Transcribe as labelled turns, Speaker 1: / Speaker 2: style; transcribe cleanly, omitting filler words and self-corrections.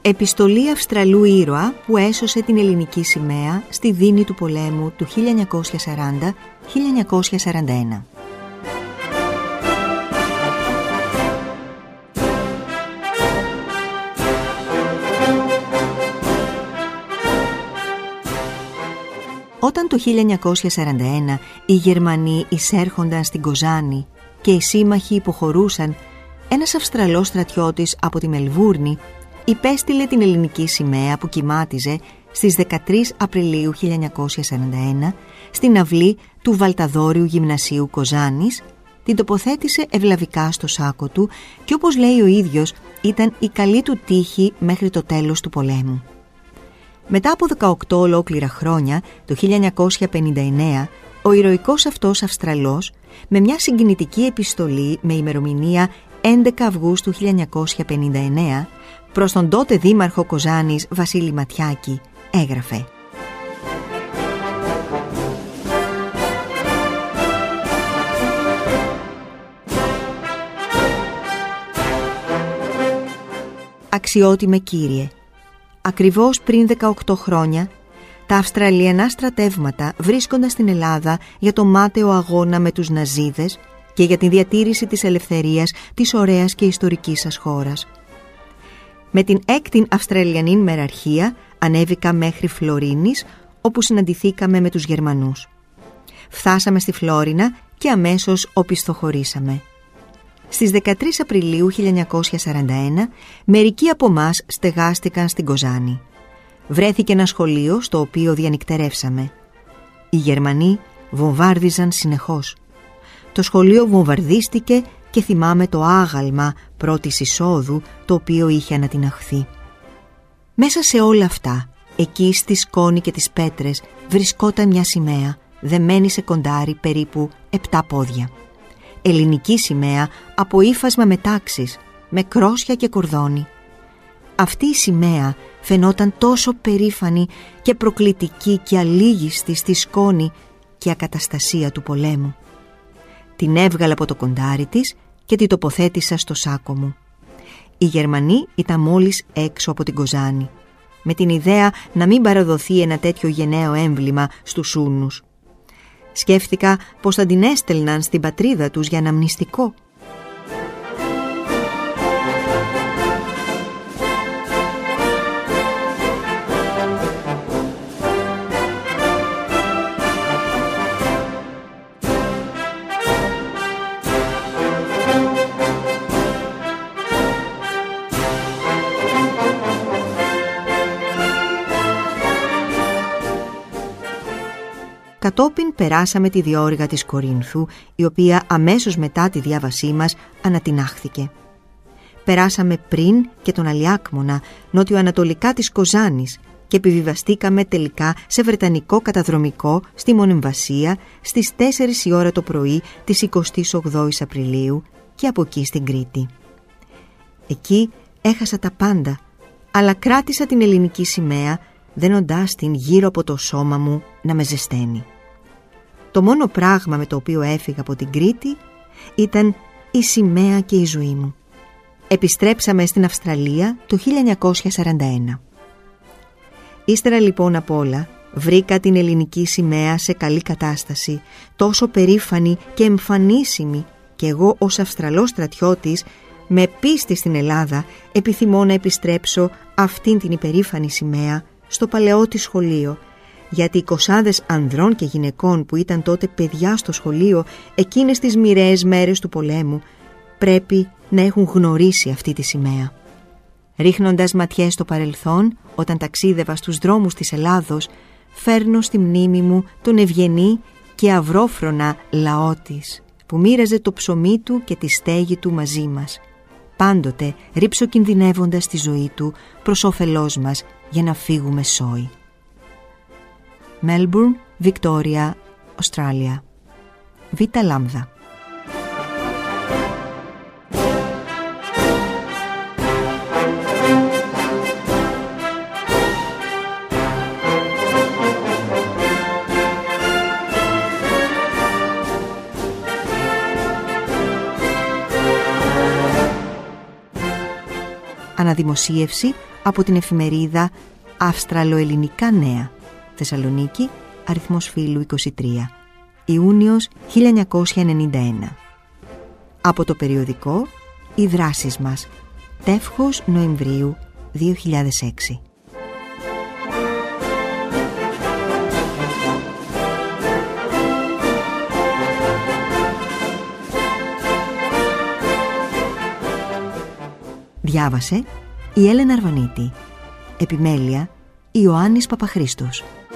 Speaker 1: Επιστολή Αυστραλού ήρωα που έσωσε την ελληνική σημαία στη δίνη του πολέμου του 1940-1941. Όταν το 1941 οι Γερμανοί εισέρχονταν στην Κοζάνη και οι σύμμαχοι υποχωρούσαν, ένας Αυστραλός στρατιώτης από τη Μελβούρνη υπέστειλε την ελληνική σημαία που κυμάτιζε στις 13 Απριλίου 1941 στην αυλή του Βαλταδόριου Γυμνασίου Κοζάνης, την τοποθέτησε ευλαβικά στο σάκο του και, όπως λέει ο ίδιος, ήταν η καλή του τύχη μέχρι το τέλος του πολέμου. Μετά από 18 ολόκληρα χρόνια, το 1959, ο ηρωικός αυτός Αυστραλός, με μια συγκινητική επιστολή με ημερομηνία 11 Αυγούστου 1959, προς τον τότε δήμαρχο Κοζάνης Βασίλη Ματιάκη, έγραφε: «Αξιότιμε κύριε, ακριβώς πριν 18 χρόνια, τα Αυστραλιανά στρατεύματα βρίσκονταν στην Ελλάδα για το μάταιο αγώνα με τους Ναζίδες και για την διατήρηση της ελευθερίας της ωραίας και ιστορικής σας χώρας. Με την έκτην Αυστραλιανή μεραρχία ανέβηκα μέχρι Φλωρίνης, όπου συναντηθήκαμε με τους Γερμανούς. Φτάσαμε στη Φλόρινα και αμέσως οπισθοχωρήσαμε. Στις 13 Απριλίου 1941, μερικοί από μας στεγάστηκαν στην Κοζάνη. Βρέθηκε ένα σχολείο στο οποίο διανυκτερεύσαμε. Οι Γερμανοί βομβάρδιζαν συνεχώς. Το σχολείο βομβαρδίστηκε και θυμάμαι το άγαλμα πρώτης εισόδου το οποίο είχε ανατιναχθεί. Μέσα σε όλα αυτά, εκεί στη σκόνη και τις πέτρες, βρισκόταν μια σημαία δεμένη σε κοντάρι περίπου 7 πόδια. Ελληνική σημαία από ύφασμα με τάξεις, με κρόσια και κορδόνι. Αυτή η σημαία φαινόταν τόσο περήφανη και προκλητική και αλήγιστη στη σκόνη και ακαταστασία του πολέμου. Την έβγαλα από το κοντάρι της και την τοποθέτησα στο σάκο μου. Οι Γερμανοί ήταν μόλις έξω από την Κοζάνη, με την ιδέα να μην παραδοθεί ένα τέτοιο γενναίο έμβλημα στους Ούνους. Σκέφτηκα πως θα την έστελναν στην πατρίδα τους για αναμνηστικό. Κατόπιν περάσαμε τη διόρυγα της Κορίνθου, η οποία αμέσως μετά τη διάβασή μας ανατινάχθηκε. Περάσαμε πριν και τον Αλιάκμονα, νότιο-ανατολικά της Κοζάνης, και επιβιβαστήκαμε τελικά σε βρετανικό καταδρομικό στη Μονεμβασία στις 4 η ώρα το πρωί της 28ης Απριλίου και από εκεί στην Κρήτη. Εκεί έχασα τα πάντα, αλλά κράτησα την ελληνική σημαία, δένοντάς την γύρω από το σώμα μου να με ζεσταίνει. Το μόνο πράγμα με το οποίο έφυγα από την Κρήτη ήταν η σημαία και η ζωή μου. Επιστρέψαμε στην Αυστραλία το 1941. Ύστερα λοιπόν απ' όλα βρήκα την ελληνική σημαία σε καλή κατάσταση, τόσο περήφανη και εμφανίσιμη, και εγώ ως Αυστραλός στρατιώτης με πίστη στην Ελλάδα επιθυμώ να επιστρέψω αυτήν την υπερήφανη σημαία στο παλαιό της σχολείο, γιατί οι κοσάδες ανδρών και γυναικών που ήταν τότε παιδιά στο σχολείο εκείνες τις μοιραίες μέρες του πολέμου πρέπει να έχουν γνωρίσει αυτή τη σημαία. Ρίχνοντας ματιές στο παρελθόν, όταν ταξίδευα στους δρόμους της Ελλάδος, φέρνω στη μνήμη μου τον ευγενή και αυρόφρονα λαό της, που μοίραζε το ψωμί του και τη στέγη του μαζί μας, πάντοτε ρίψοκινδυνεύοντας τη ζωή του προς όφελός μας για να φύγουμε σόι. Μέλμπουρν, Βικτόρια, Αυστράλια. Β' Λάμδα. Αναδημοσίευση από την εφημερίδα Αυστραλοελληνικά Νέα, Θεσσαλονίκη, αριθμός φύλου 23, Ιούνιος 1991. Από το περιοδικό «Οι δράσεις μας», τεύχος Νοεμβρίου 2006. Διάβασε η Έλενα Αρβανίτη. Επιμέλεια Ιωάννης Παπαχρήστος.